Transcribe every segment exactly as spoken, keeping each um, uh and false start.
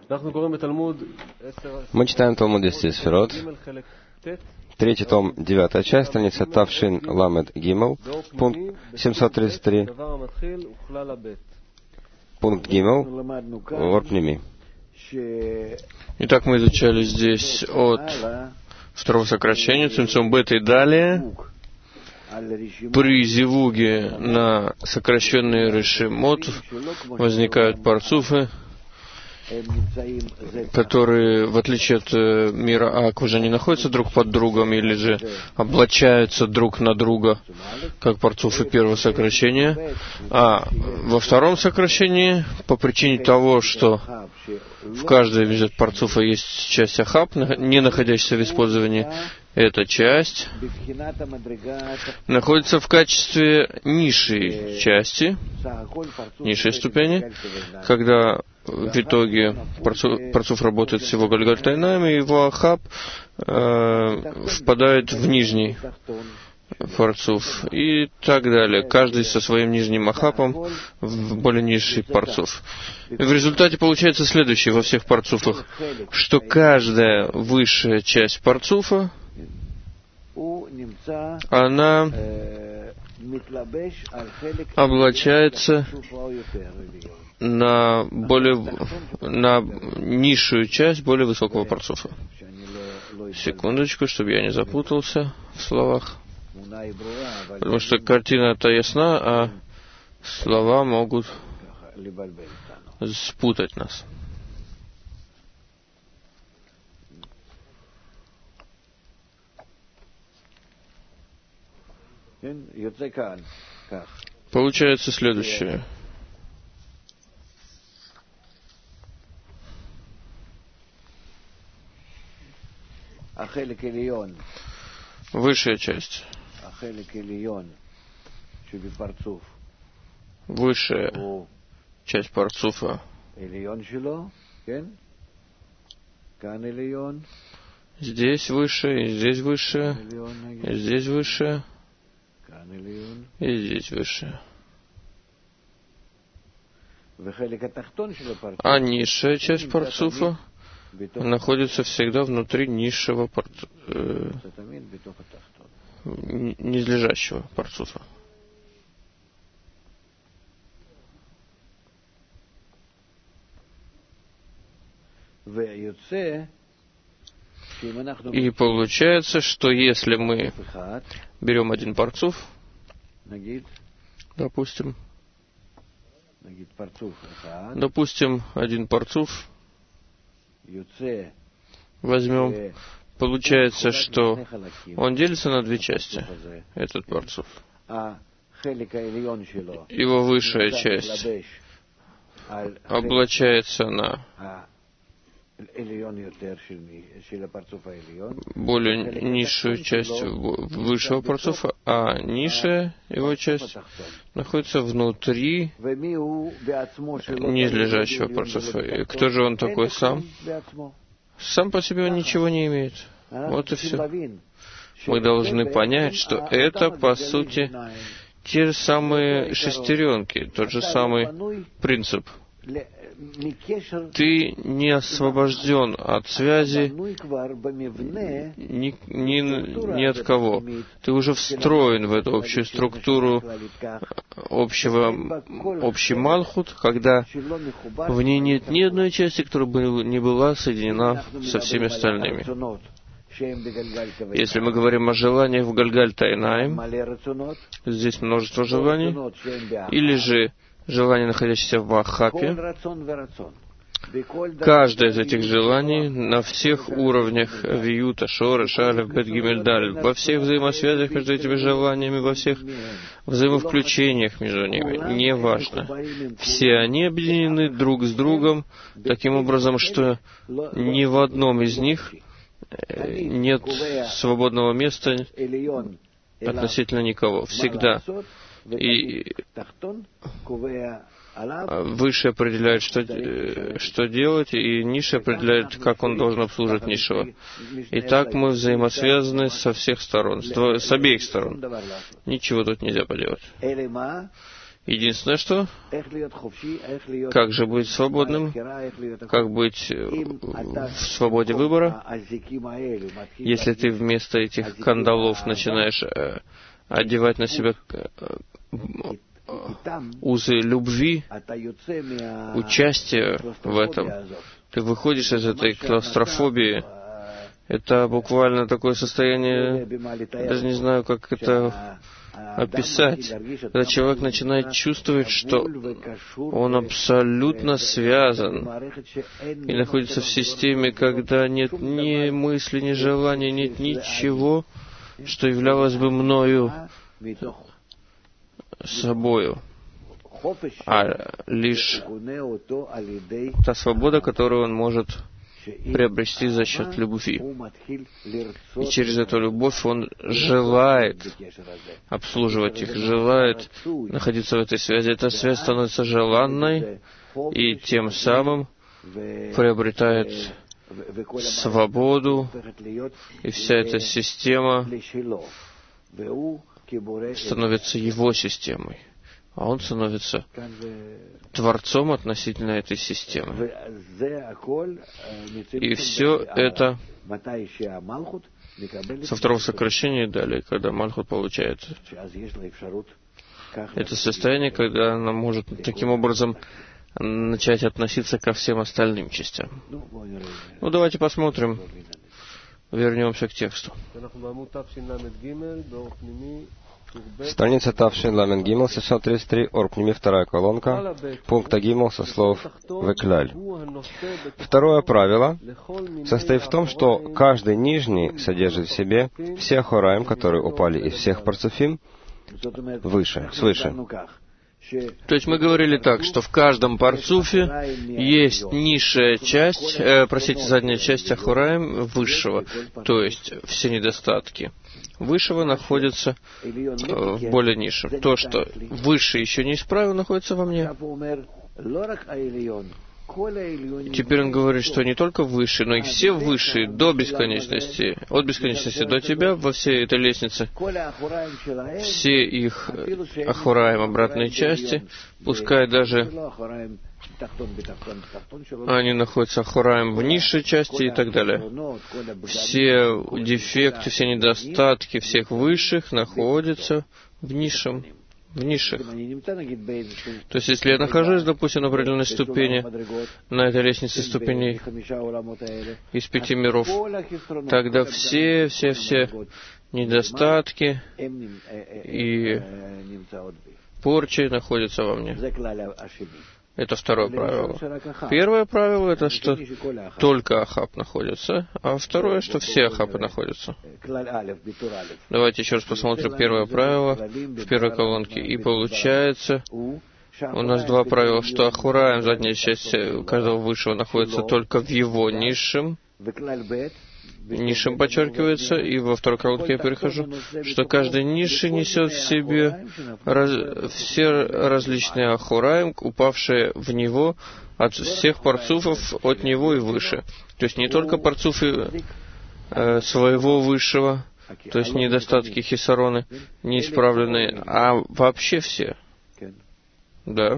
Мы читаем Талмуд десяти сферот, третий том, девятая часть, страница Тавшин Ламед Гимел, пункт семьсот тридцать три, пункт Гимел, Ворпними. Итак, мы изучали здесь от второго сокращения, цимцум бет и далее. При зивуге на сокращенные решемот возникают парцуфы, которые, в отличие от мира Ак, уже не находятся друг под другом или же облачаются друг на друга, как парцуфы первого сокращения. А во втором сокращении, по причине того, что в каждой из парцуфа есть часть Ахаб, не находящаяся в использовании, эта часть находится в качестве низшей части, низшей ступени, когда в итоге парцуф работает с его гальгальтайнаем, и его Ахаб э, впадает в нижний парцуф и так далее. Каждый со своим нижним Ахабом в более низший парцуф. И в результате получается следующее во всех парцуфах, что каждая высшая часть парцуфа, она облачается на более на низшую часть более высокого парцуфа. Секундочку, чтобы я не запутался в словах. Потому что картина-то ясна, а слова могут спутать нас. Получается следующее. Высшая часть. Высшая часть парцуфа. Здесь выше, и здесь выше, и здесь выше, и здесь выше. А низшая часть парцуфа находится всегда внутри низшего парцуфа, э, низлежащего парцуфа. И получается, что если мы берем один парцуф, допустим, допустим, один парцуф, возьмем, получается, что он делится на две части, этот парцуф. Его высшая часть облачается на более низшую часть высшего парцуфа, а низшая его часть находится внутри низлежащего парцуфа. И кто же он такой сам? Сам по себе он ничего не имеет. Вот и все. Мы должны понять, что это, по сути, те же самые шестеренки, тот же самый принцип. Ты не освобожден от связи ни, ни, ни от кого. Ты уже встроен в эту общую структуру общего, общий малхут, когда в ней нет ни одной части, которая бы не была соединена со всеми остальными. Если мы говорим о желаниях в Гальгаль-Тайнаим, здесь множество желаний, или же желание, находящееся в Ахапе, каждое из этих желаний на всех уровнях Виюта, Шора, Шалев, Бет Гимель, Даль, во всех взаимосвязях между этими желаниями, во всех взаимовключениях между ними, неважно. Все они объединены друг с другом таким образом, что ни в одном из них нет свободного места относительно никого. Всегда. И выше определяет, что, что делать, и низший определяет, как он должен обслуживать низшего. И так мы взаимосвязаны со всех сторон, с, с обеих сторон. Ничего тут нельзя поделать. Единственное, что, как же быть свободным, как быть в свободе выбора, если ты вместо этих кандалов начинаешь одевать на себя узы любви, участия в этом, ты выходишь из этой клаустрофобии. Это буквально такое состояние, даже не знаю, как это описать, когда человек начинает чувствовать, что он абсолютно связан и находится в системе, когда нет ни мысли, ни желания, нет ничего, что являлось бы мною собою, а лишь та свобода, которую он может приобрести за счет любви. И через эту любовь он желает обслуживать их, желает находиться в этой связи. Эта связь становится желанной и тем самым приобретает свободу, и вся эта система становится его системой, а он становится творцом относительно этой системы. И все это со второго сокращения далее, когда Мальхут получает это состояние, когда она может таким образом начать относиться ко всем остальным частям. Ну, давайте посмотрим, вернемся к тексту. Страница Тавшин Ламен Гимл, шестьсот тридцать три, Орпними, вторая колонка, пункта Гимл со слов «Векляль». Второе правило состоит в том, что каждый нижний содержит в себе все хораим, которые упали из всех парцуфим, выше, свыше. То есть мы говорили так, что в каждом парцуфе есть низшая часть, э, простите, задняя часть Ахураим высшего, то есть все недостатки высшего находятся э, в более низшем. То, что выше еще не исправил, находится во мне. Теперь он говорит, что не только высшие, но и все высшие до бесконечности, от бесконечности до тебя, во всей этой лестнице, все их ахураим, обратные части, пускай даже они находятся ахураим в низшей части и так далее. Все дефекты, все недостатки всех высших находятся в низшем. В низших. То есть, если я нахожусь, допустим, на определенной ступени, на этой лестнице ступеней из пяти миров, тогда все, все, все недостатки и порчи находятся во мне. Это второе правило. Первое правило — это что только Ахаб находится, а второе, что все Ахабы находятся. Давайте еще раз посмотрим первое правило в первой колонке. И получается, у нас два правила, что Ахураим, задняя часть каждого высшего, находится только в его низшем, низшем подчеркивается, и во второй колонке я перехожу, что каждый низший несет в себе раз, все различные ахураим, упавшие в него от всех парцуфов от него и выше. То есть не только парцуфы э, своего высшего, то есть недостатки хисароны, неисправленные, а вообще все. Да.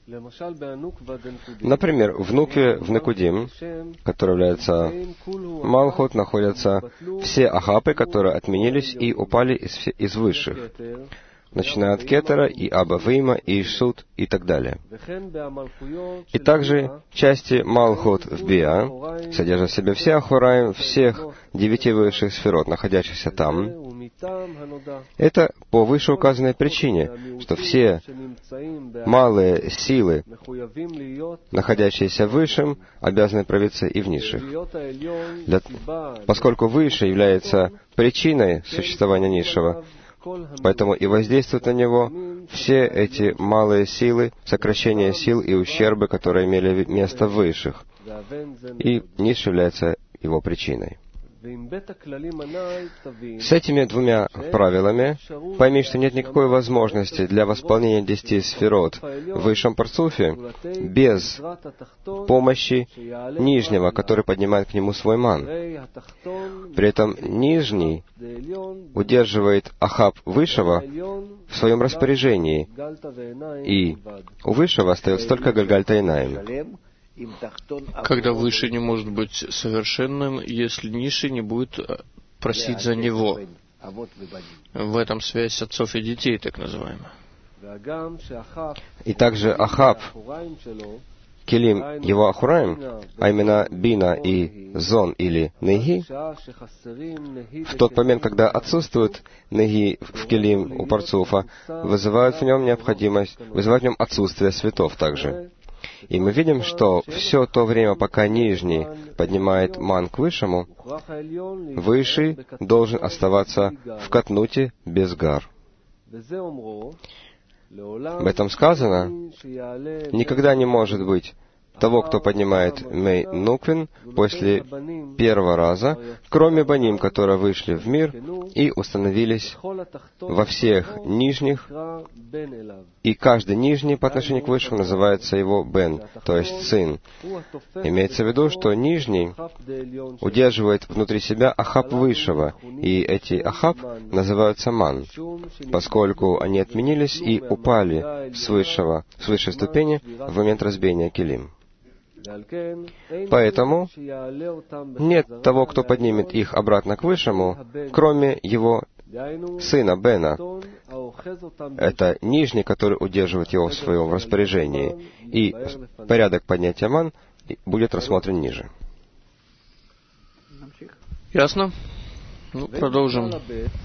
Например, в Нукве, в Некудим, который является Малхут, находятся все ахапы, которые отменились и упали из, из высших, начиная от Кетера и Абавима, и Ишсут и так далее. И также части Малхут в Биа содержат в себе все ахураим всех девяти высших сферот, находящихся там. Это по вышеуказанной причине, что все малые силы, находящиеся в высшем, обязаны проявиться и в низших. Для, поскольку выше является причиной существования низшего, поэтому и воздействуют на него все эти малые силы, сокращения сил и ущербы, которые имели место в высших. И низший является его причиной. С этими двумя правилами пойми, что нет никакой возможности для восполнения десяти сферот в высшем парцуфе без помощи нижнего, который поднимает к нему свой ман. При этом нижний удерживает ахаб высшего в своем распоряжении, и у высшего остается только Гальгальта Эйнаим. Когда высший не может быть совершенным, если низший не будет просить за него. В этом связь отцов и детей, так называемая. И также ахаб, келим его ахураим, а именно бина и зон или неги, в тот момент, когда отсутствует неги в келим у парцуфа, вызывают в нем необходимость, вызывают в нем отсутствие светов также. И мы видим, что все то время, пока нижний поднимает ман к высшему, высший должен оставаться в катнуте без гар. В этом сказано, никогда не может быть того, кто поднимает Мей Нуквин после первого раза, кроме баним, которые вышли в мир и установились во всех нижних, и каждый нижний по отношению к высшему называется его бен, то есть сын. Имеется в виду, что нижний удерживает внутри себя ахаб высшего, и эти ахаб называются ман, поскольку они отменились и упали с высшего, с высшей ступени в момент разбиения келим. Поэтому нет того, кто поднимет их обратно к высшему, кроме его сына Бена. Это нижний, который удерживает его в своем распоряжении. И порядок поднятия ман будет рассмотрен ниже. Ясно? Ну, продолжим.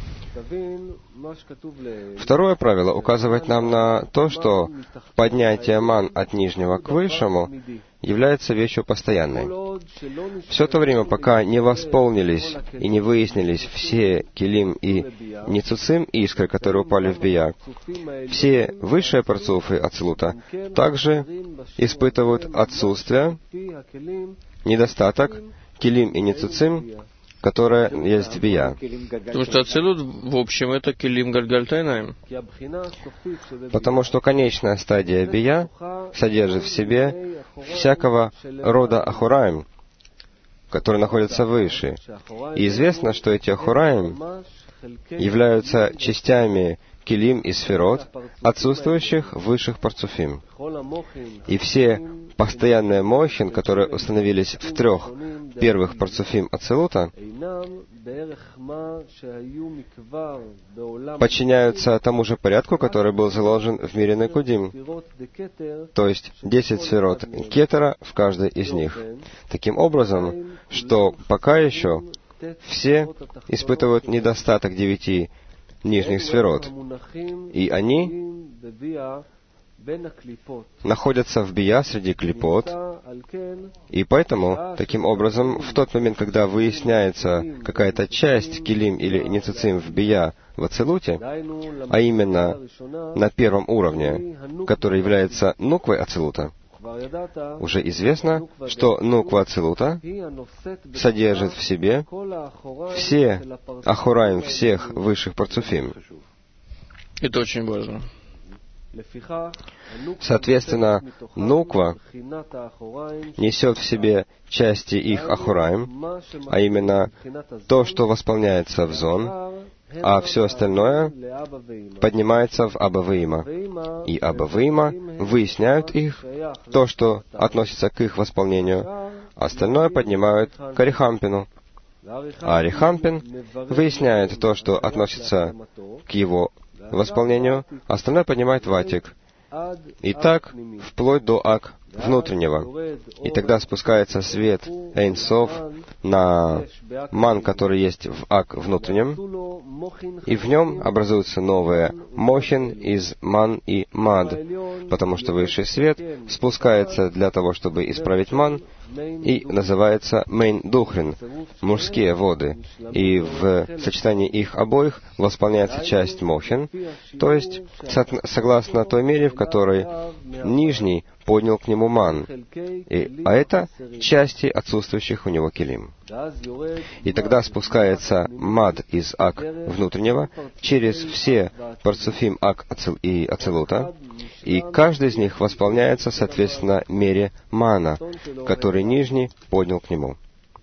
Второе правило указывает нам на то, что поднятие ман от нижнего к высшему является вещью постоянной. Все то время, пока не восполнились и не выяснились все килим и ницуцим, искры, которые упали в бия, все высшие парцуфы ацилута также испытывают отсутствие, недостаток килим и ницуцим, которая есть в бия. Потому что ацилут, в общем, это келим Гальгальта Эйнаим. Потому что конечная стадия бия содержит в себе всякого рода ахураим, которые находятся выше. И известно, что эти ахураим являются частями келим и сферот, отсутствующих в высших парцуфим. И все постоянные мохин, которые установились в трех первых парцуфим ацилута, подчиняются тому же порядку, который был заложен в мире Некудим, то есть десять сферот кетера в каждой из них. Таким образом, что пока еще все испытывают недостаток девяти нижних сферот, и они находятся в бия среди клипот, и поэтому, таким образом, в тот момент, когда выясняется какая-то часть килим или ницуцим в бия в ацилуте, а именно на первом уровне, который является нуквой ацилута, уже известно, что нуква ацилута содержит в себе все ахураим всех высших парцуфим. Это очень важно. Соответственно, нуква несет в себе части их ахураим, а именно то, что восполняется в зон, а все остальное поднимается в Абаваима. И Абаваима выясняют их, то, что относится к их восполнению, остальное поднимают к Арихампину. А Арихампин выясняет то, что относится к его восполнению, остальное поднимает Ватик. И так, вплоть до Ак внутреннего. И тогда спускается свет Эйн Соф на ман, который есть в Ак внутреннем, и в нем образуются новые мохин из ман и мад, потому что высший свет спускается для того, чтобы исправить ман, и называется Мейн Духрин, мужские воды, и в сочетании их обоих восполняется часть мохин, то есть согласно той мере, в которой нижний поднял к нему ман, и, а это части отсутствующих у него килим. И тогда спускается мад из ак внутреннего через все парцуфим ак и ацелута, и каждый из них восполняется соответственно мере мана, который нижний поднял к нему.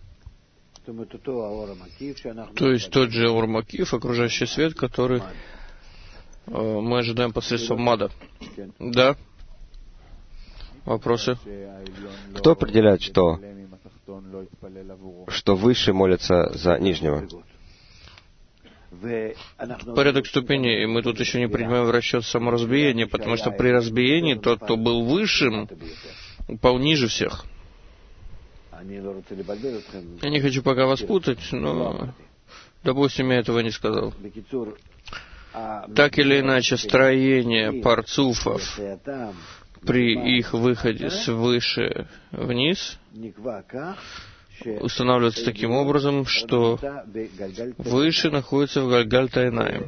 То есть тот же Ор-Макиф, окружающий свет, который э, мы ожидаем посредством мада. Да? Вопросы? Кто определяет, что, что выше молится за нижнего? Порядок ступеней, и мы тут еще не принимаем в расчет само разбиение, потому что при разбиении тот, кто был высшим, упал ниже всех. Я не хочу пока вас путать, но, допустим, я этого не сказал. Так или иначе, строение парцуфов при их выходе свыше вниз устанавливается таким образом, что выше находится в Гальгальт-Айнаим.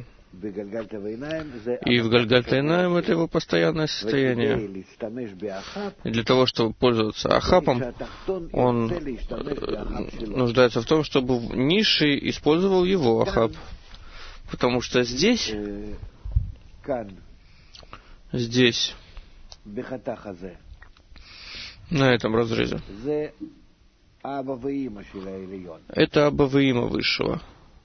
И в Гальгальт-Айнаим это его постоянное состояние. И для того, чтобы пользоваться ахапом, он нуждается в том, чтобы низший использовал его ахап. Потому что здесь, здесь, на этом разрезе, это Абаваима высшего.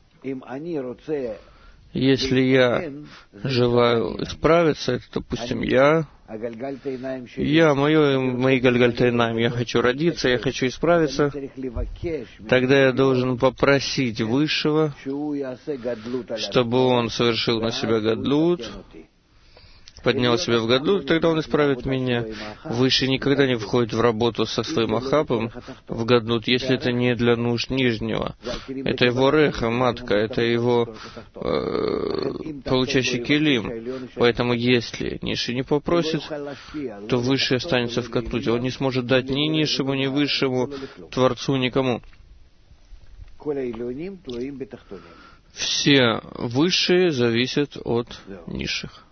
Если я желаю исправиться, это, допустим, я, я, мое, мои Гальгальт-Айнаим, я хочу родиться, я хочу исправиться, тогда я должен попросить Высшего, чтобы он совершил на себя гадлут, поднял себя в гадлут, тогда он исправит меня. Высший никогда не входит в работу со своим ахапом в гадлут, если это не для нужд нижнего. Это его реха, матка, это его э, получающий килим. Поэтому если низший не попросит, то высший останется в гадлуте. Он не сможет дать ни низшему, ни высшему, Творцу, никому. Все высшие зависят от низших.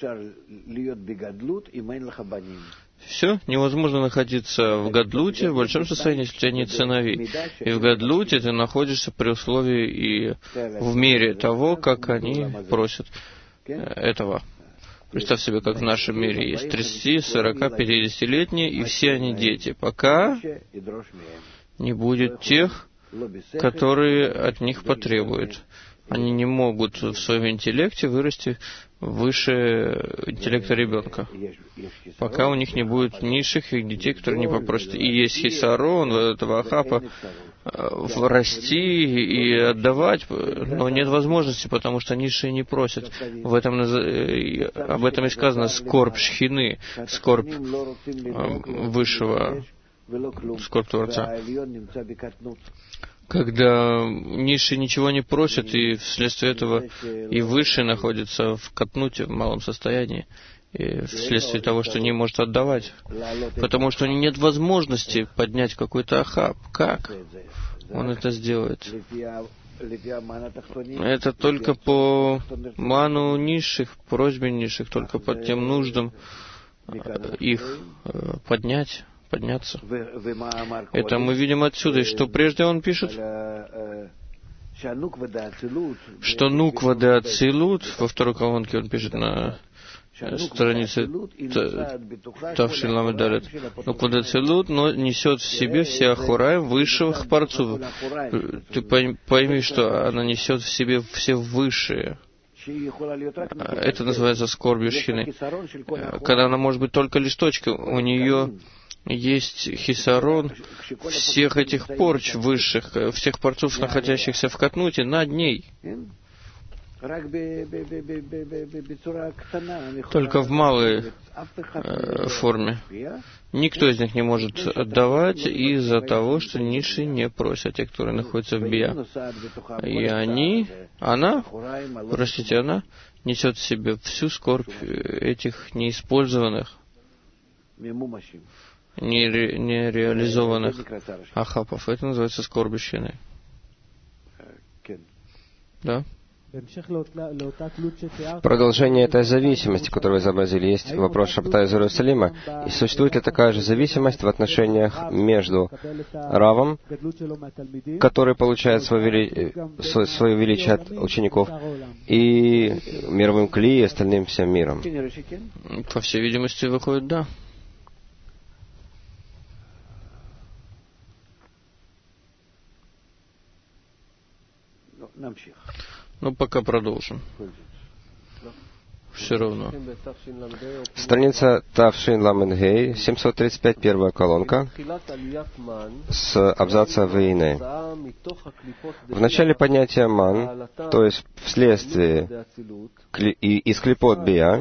Все, невозможно находиться в гадлуте, в большом состоянии, если у тебя нет сыновей. И в гадлуте ты находишься при условии и в мере того, как они просят этого. Представь себе, как в нашем мире есть тридцать, сорок, пятидесятилетние, и все они дети, пока не будет тех, которые от них потребуют. Они не могут в своем интеллекте вырасти выше интеллекта ребенка, пока у них не будет низших их детей, которые не попросят. И есть хисарон этого ахапа расти и отдавать, но нет возможности, потому что низшие не просят. В этом, об этом и сказано скорбь шхины, скорбь высшего, скорбь Творца. Когда низший ничего не просит, и вследствие этого и высший находится в катнуте, в малом состоянии, и вследствие того, что не может отдавать. Потому что у него нет возможности поднять какой-то ахаб. Как он это сделает? Это только по ману низших, просьбе низших, только по тем нуждам их поднять. подняться. Это мы видим отсюда. И что прежде он пишет? Что нуква де ацилут, во второй колонке он пишет на странице Тавшин Ламедалет. Нуква де ацилут, но несет в себе все ахураи высших парцув. Ты пойми, что она несет в себе все высшие. Это называется скорбью шхины. Когда она может быть только лишь точкой, у нее есть хисарон всех этих порч высших, всех порцов, находящихся в катнуте, над ней. Только в малой э, форме. Никто из них не может отдавать из-за того, что низшие не просят, те, которые находятся в бия. И они, она, простите, она несет в себе всю скорбь этих неиспользованных, нереализованных ахапов. Это называется скорбью шхины. Да? Продолжение этой зависимости, которую вы изобразили, есть вопрос Шаббата из Иерусалима. И существует ли такая же зависимость в отношениях между Равом, который получает свое, вели... свое величие от учеников, и мировым Кли и остальным всем миром? По всей видимости, выходит, да. Ну, пока продолжим. Все равно. Страница Тавшин Ламен Гей, семьсот тридцать пять, первая колонка, с абзаца Вейне. В начале понятия ман, то есть вследствие и из клипот бия,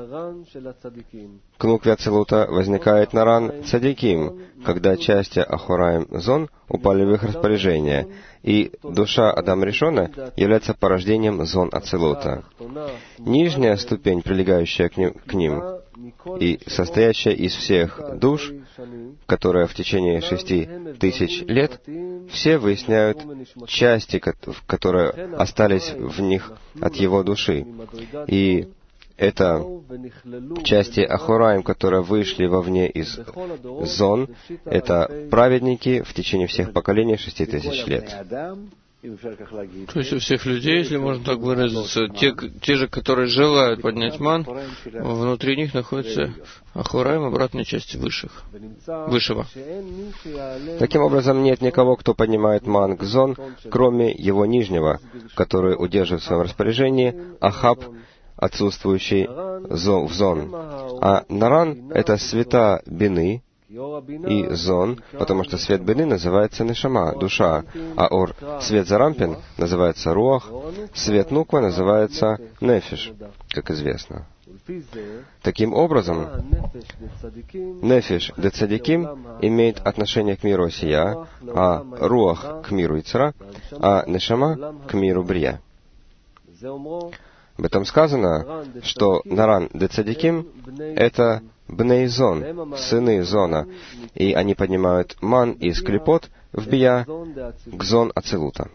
к нукве Ацилута возникает наран цадиким, когда части Ахураим Зон упали в их распоряжение, и душа Адам Ришона является порождением Зон Ацилута. Нижняя ступень, прилегающая к ним, к ним и состоящая из всех душ, которая в течение шести тысяч лет, все выясняют части, которые остались в них от его души. И это части Ахураим, которые вышли вовне из зон, это праведники в течение всех поколений шести тысяч лет. То есть у всех людей, если можно так выразиться, те, те же, которые желают поднять ман, внутри них находится Ахураим, обратной части высших, высшего. Таким образом, нет никого, кто поднимает ман к зон, кроме его нижнего, который удерживает в своем распоряжении Ахаб, отсутствующий в зон. А наран — это света бины и зон, потому что свет бины называется нешама, душа, а ор, свет зарампин, называется руах, свет нуква называется нефиш, как известно. Таким образом, нефиш де цадиким имеет отношение к миру сия, а руах к миру ицра, а нешама к миру брия. Об этом сказано, что наран де цадиким — это бней зон, сыны зона, и они поднимают ман из клипот в бия к зон Ацилута.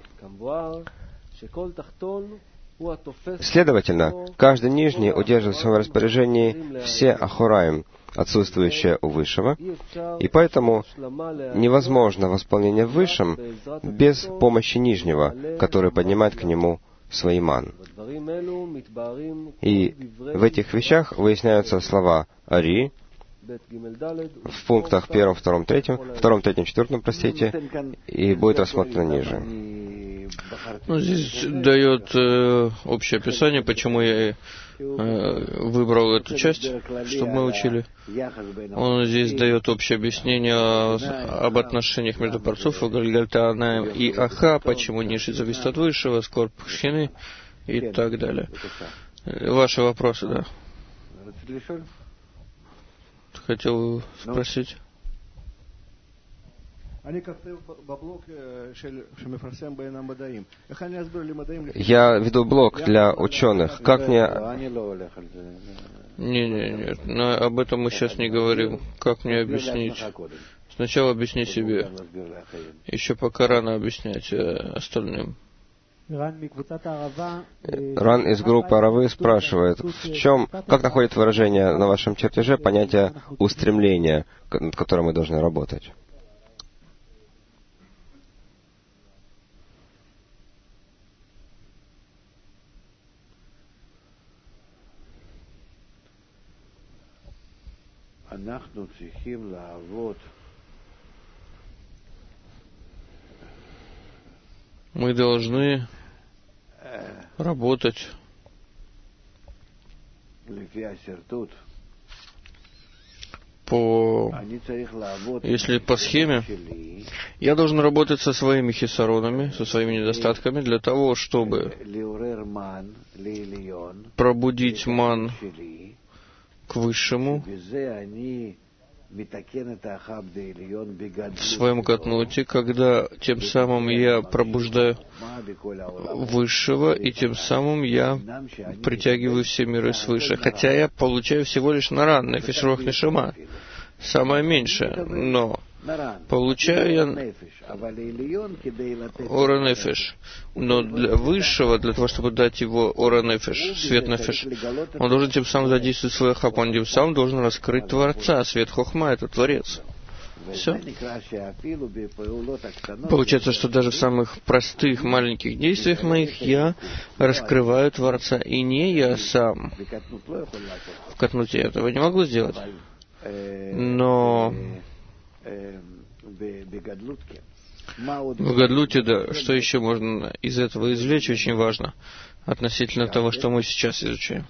Следовательно, каждый нижний удерживает в своем распоряжении все Ахураим, отсутствующие у Высшего, и поэтому невозможно восполнение в Высшем без помощи нижнего, который поднимает к нему свой ман. И в этих вещах выясняются слова Ари в пунктах первом, втором, третьем, втором, третьем, четвертом, простите, и будет рассмотрено ниже. Ну, здесь дает э, общее описание, почему я э, выбрал эту часть, чтобы мы учили. Он здесь дает общее объяснение о, об отношениях между Парцуфом, Гальгальтаанаем и Аха, почему ниши зависит от высшего, скорбь Шхины и так далее. Ваши вопросы, да? Хотел спросить. Я веду блог для ученых. Как мне... Не, не, нет. Но об этом мы сейчас не говорим. Как мне объяснить? Сначала объясни себе. Еще пока рано объяснять остальным. Ран из группы Аравы спрашивает, в чем, как находит выражение на вашем чертеже понятие устремления, над которым мы должны работать? Мы должны работать по... Если по схеме, я должен работать со своими хисаронами, со своими недостатками, для того, чтобы пробудить ман к высшему в своем катнуте, когда тем самым я пробуждаю высшего, и тем самым я притягиваю все миры свыше. Хотя я получаю всего лишь наран, нефиш руах нешама, самое меньшее, но получаю я ора нефеш. Но для высшего, для того, чтобы дать его ора нефеш, свет нефеш, он должен тем самым задействовать свой ахап, он тем самым должен раскрыть Творца. Свет хохма — это Творец. Все. Получается, что даже в самых простых, маленьких действиях моих я раскрываю Творца, и не я сам. В катнуте я этого не могу сделать. Но в гадлуте, да, что еще можно из этого извлечь, очень важно, относительно того, что мы сейчас изучаем.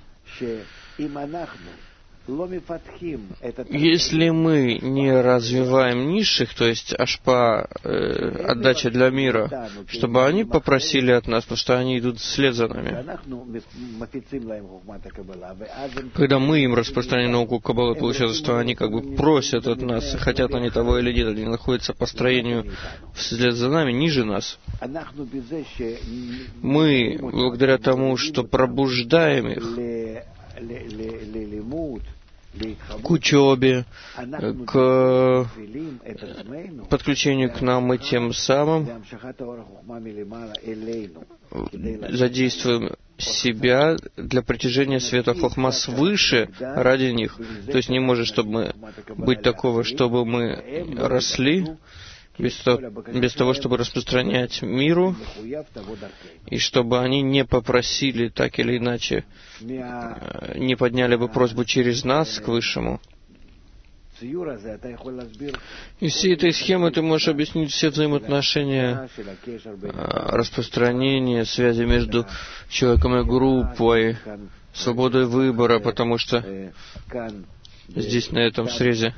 Если мы не развиваем низших, то есть ашпа, э, отдача для мира, чтобы они попросили от нас, потому что они идут вслед за нами. Когда мы им распространяем науку Каббалы, получается, что они как бы просят от нас, хотят они того или нет, они находятся по строению вслед за нами, ниже нас. Мы, благодаря тому, что пробуждаем их к учебе, к подключению к нам, мы тем самым задействуем себя для притяжения света хохма свыше ради них. То есть не может чтобы мы, быть такого, чтобы мы росли без того, без того, чтобы распространять миру, и чтобы они не попросили так или иначе, не подняли бы просьбу через нас к Высшему. Из всей этой схемы ты можешь объяснить все взаимоотношения, распространения, связи между человеком и группой, свободой выбора, потому что здесь, на этом срезе,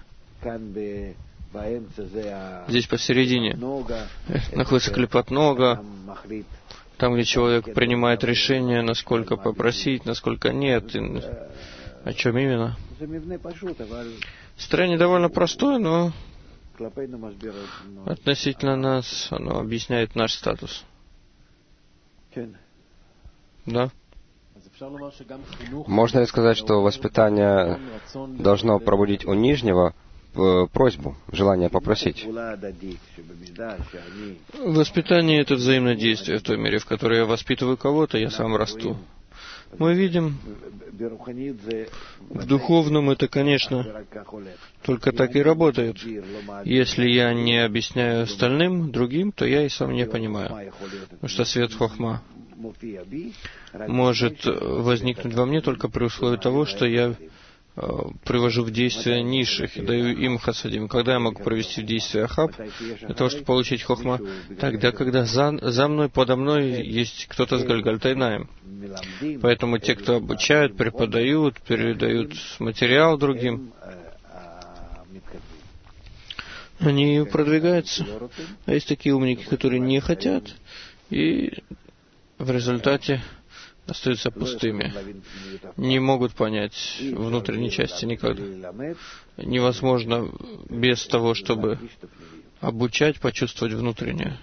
здесь посередине находится клипат нога, там, где человек принимает решение, насколько попросить, насколько нет, и о чем именно. Строение довольно простое, но относительно нас оно объясняет наш статус. Да? Можно ли сказать, что воспитание должно пробудить у нижнего просьбу, желание попросить? Воспитание — это взаимное действие. В той мере, в которой я воспитываю кого-то, я сам расту. Мы видим, в духовном это, конечно, только так и работает. Если я не объясняю остальным, другим, то я и сам не понимаю. Потому что свет хохма может возникнуть во мне только при условии того, что я привожу в действие низших и даю им хасадим. Когда я могу провести в действие ахаб, для того, чтобы получить хохма? Тогда, когда за, за мной, подо мной есть кто-то с Гальгальтайнаем. Поэтому те, кто обучают, преподают, передают материал другим, они продвигаются. А есть такие умники, которые не хотят, и в результате остаются пустыми, не могут понять внутренней части никогда. Невозможно без того, чтобы обучать, почувствовать внутреннее.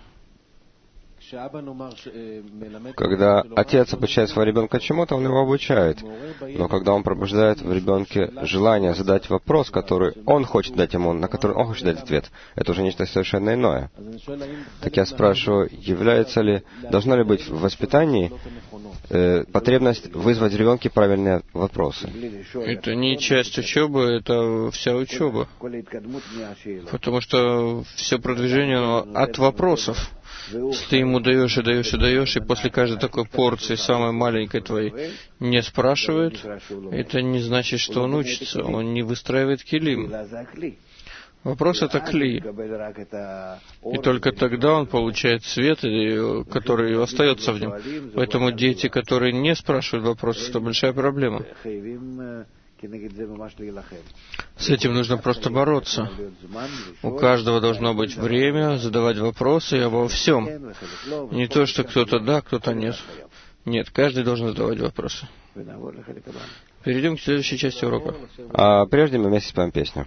Когда отец обучает своего ребенка чему-то, он его обучает. Но когда он пробуждает в ребенке желание задать вопрос, который он хочет дать ему, на который он хочет дать ответ, это уже нечто совершенно иное. Так я спрашиваю, является ли, должна ли быть в воспитании э, потребность вызвать в ребенке правильные вопросы? Это не часть учебы, это вся учеба. Потому что все продвижение от вопросов. Если ты ему даешь и даешь и даешь, и после каждой такой порции, самой маленькой твоей, не спрашивает, это не значит, что он учится, он не выстраивает килим. Вопрос — это кли. И только тогда он получает свет, который остается в нем. Поэтому дети, которые не спрашивают вопросов, это большая проблема. С этим нужно просто бороться. У каждого должно быть время задавать вопросы обо всем. Не то, что кто-то да, кто-то нет. Нет, каждый должен задавать вопросы. Перейдем к следующей части урока. А прежде мы вместе споем песню.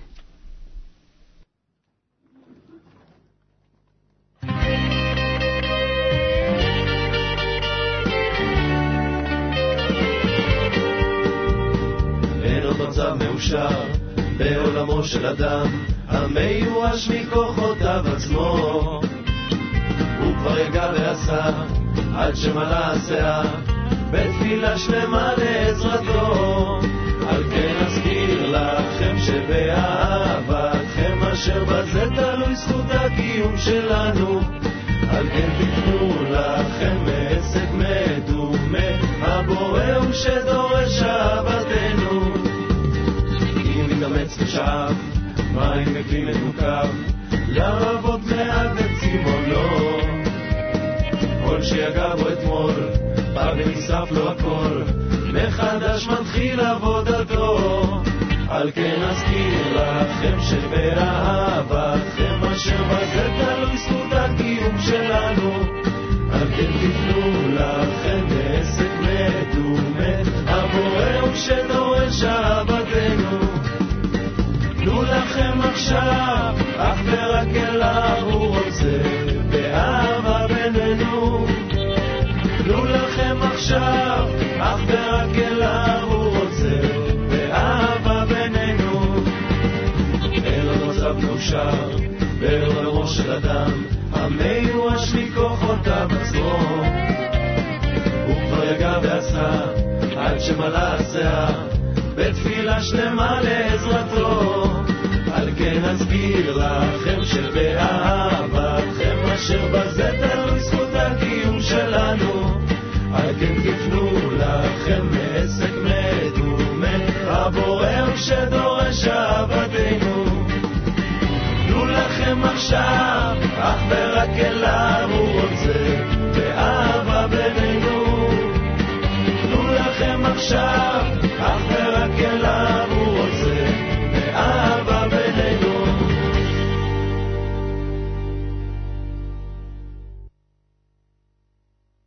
מצב מאושר בעולמו של אדם, המיואש מכוחותיו עצמו, הוא כבר יגע ועשה עד שמלא הסאה בתפילה שלמה לעזרתו. על כן אזכיר לכם שבאהבתכם אשר בזה תלוי זכות הקיום שלנו. על כן תקנו לכם מעסק מדומה, הבורא הוא שדורש אהבתנו. אם מתאמץ ושאב מים מכלי מדוקב, לרבות מעט בצימונו, כל שיגע בו אתמול בא ונשרף לו הכל, מחדש מתחיל עבודתו. על כן אזכיר לכם שבאהבתכם אשר בזה תלוי זכות הקיום שלנו. על כן תפנו לכם בעסק מדומה, הבורא הוא שדורש אהבתנו. תנו לכם עכשיו אך ורק אליו הוא רוצה באהבה בינינו. תנו לכם עכשיו אך ורק אליו הוא רוצה באהבה בינינו. אין עוד מצב מאושר בעולמו של אדם, המיואש מכוחותיו עצמו, הוא כבר יגע ועשה עד שמלא הסאה בתפילה שלמה לעזרתו. על כן אזכיר לכם שבאהבתכם אשר בזה תלוי זכות הקיום שלנו. על כן תפנו לכם מעסק מדומה, הבורא הוא שדורש אהבתנו. תנו לכם עכשיו אך ורק אליו הוא רוצה